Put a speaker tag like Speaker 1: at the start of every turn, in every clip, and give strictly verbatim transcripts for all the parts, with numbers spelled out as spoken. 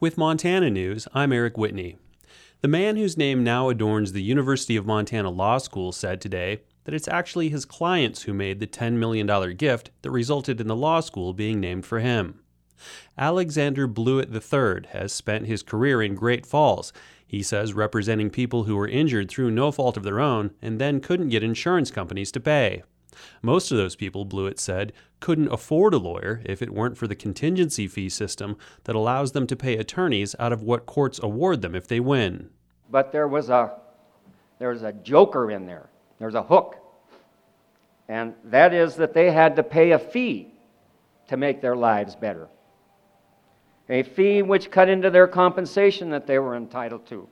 Speaker 1: With Montana News, I'm Eric Whitney. The man whose name now adorns the University of Montana Law School said today that it's actually his clients who made the ten million dollars gift that resulted in the law school being named for him. Alexander Blewett the third has spent his career in Great Falls, he says, representing people who were injured through no fault of their own and then couldn't get insurance companies to pay. Most of those people, Blewett said, couldn't afford a lawyer if it weren't for the contingency fee system that allows them to pay attorneys out of what courts award them if they win.
Speaker 2: But there was a there was a joker in there. There was a hook. And that is that they had to pay a fee to make their lives better. A fee which cut into their compensation that they were entitled to.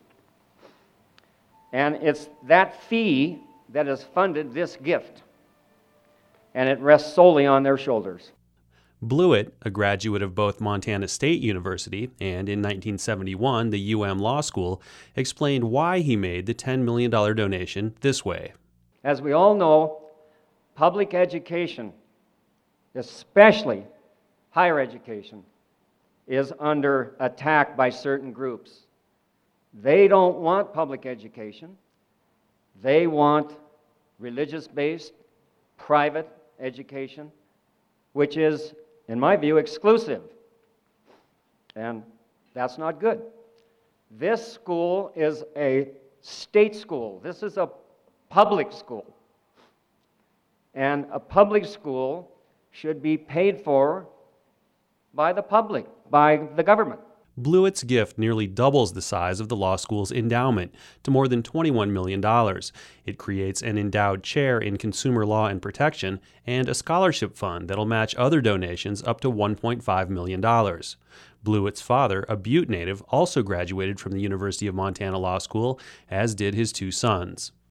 Speaker 2: And it's that fee that has funded this gift. And it rests solely on their shoulders.
Speaker 1: Blewett, a graduate of both Montana State University and in nineteen seventy-one the U M Law School, explained why he made the ten million dollars donation this way.
Speaker 2: As we all know, public education, especially higher education, is under attack by certain groups. They don't want public education. They want religious-based, private education, which is, in my view, exclusive. And that's not good. This school is a state school. This is a public school. And a public school should be paid for by the public, by the government.
Speaker 1: Blewett's gift nearly doubles the size of the law school's endowment to more than twenty-one million dollars. It creates an endowed chair in consumer law and protection and a scholarship fund that'll match other donations up to one point five million dollars. Blewett's father, a Butte native, also graduated from the University of Montana Law School, as did his two sons.